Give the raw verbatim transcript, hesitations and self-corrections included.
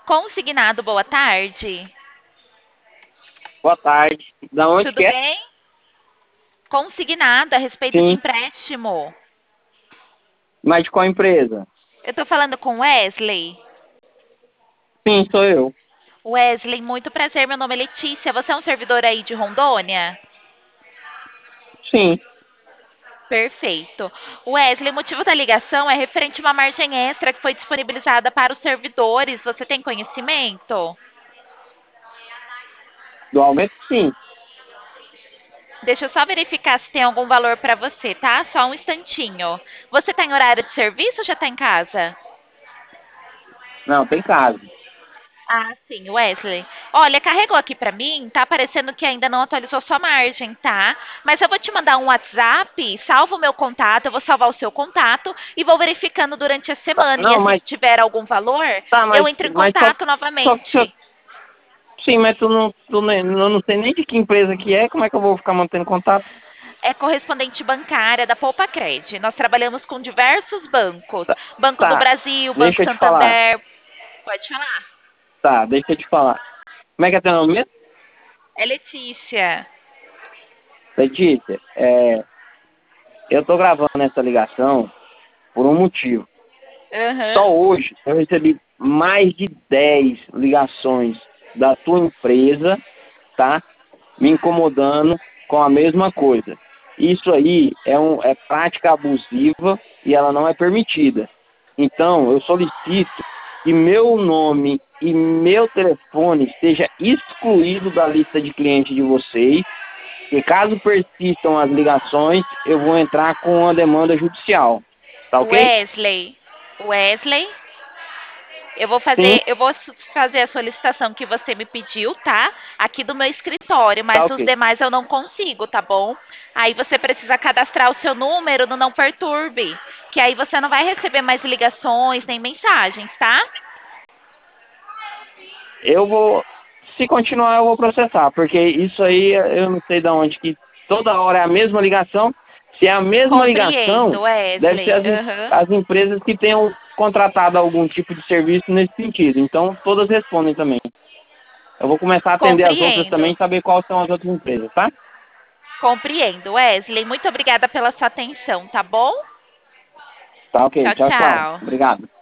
Consignado, boa tarde. Boa tarde. Da onde Tudo que é? bem? Consignado a respeito de Sim, empréstimo. mas de qual empresa? Eu tô falando com Wesley. Sim, sou eu. Wesley, muito prazer. Meu nome é Letícia. Você é um servidor aí de Rondônia? Sim. Perfeito. Wesley, o motivo da ligação é referente a uma margem extra que foi disponibilizada para os servidores. Você tem conhecimento? Do aumento, sim. Deixa eu só verificar se tem algum valor para você, tá? Só um instantinho. Você está em horário de serviço ou já está em casa? Não, tem caso. Ah, sim, Wesley. Olha, carregou aqui pra mim, tá aparecendo que ainda não atualizou sua margem, tá? Mas eu vou te mandar um WhatsApp, salva o meu contato, eu vou salvar o seu contato e vou verificando durante a Tá, semana. E não, assim mas que tiver algum valor, tá, eu mas, entro em mas só, contato só que eu, novamente. sim, mas tu não, tu nem, eu não sei nem de que empresa que é, como é que eu vou ficar mantendo contato? É correspondente bancária da Poupa Cred. Nós trabalhamos com diversos bancos. Tá, Banco do tá, Brasil, Banco deixa eu te falar. Santander. Pode falar. Tá, deixa eu te falar. Como é que é teu nome mesmo? É Letícia. Letícia, é, eu tô gravando essa ligação por um motivo. Aham. Só hoje eu recebi mais de dez ligações da tua empresa, tá? Me incomodando com a mesma coisa. Isso aí é, um, é prática abusiva e ela não é permitida. Então, eu solicito que meu nome e meu telefone seja excluído da lista de clientes de vocês, e caso persistam as ligações, eu vou entrar com uma demanda judicial. Tá ok? Wesley. Wesley. Eu vou Sim, fazer, eu vou su- fazer a solicitação que você me pediu, tá? Aqui do meu escritório, tá mas os ok. demais eu não consigo, tá bom? Aí você precisa cadastrar o seu número no Não Perturbe, que aí você não vai receber mais ligações nem mensagens, tá? Eu vou, se continuar, eu vou processar, porque isso aí eu não sei de onde que toda hora é a mesma ligação. Se é a mesma ligação, Compreendo, deve ser Wesley. as, em- Aham. as empresas que tenham contratado algum tipo de serviço nesse sentido. Então, todas respondem também. Eu vou começar a atender as outras também Compreendo. e saber quais são as outras empresas, tá? Compreendo, Wesley. Muito obrigada pela sua atenção, tá bom? Tá ok. Tchau, Tchau, tchau. tchau. Obrigado.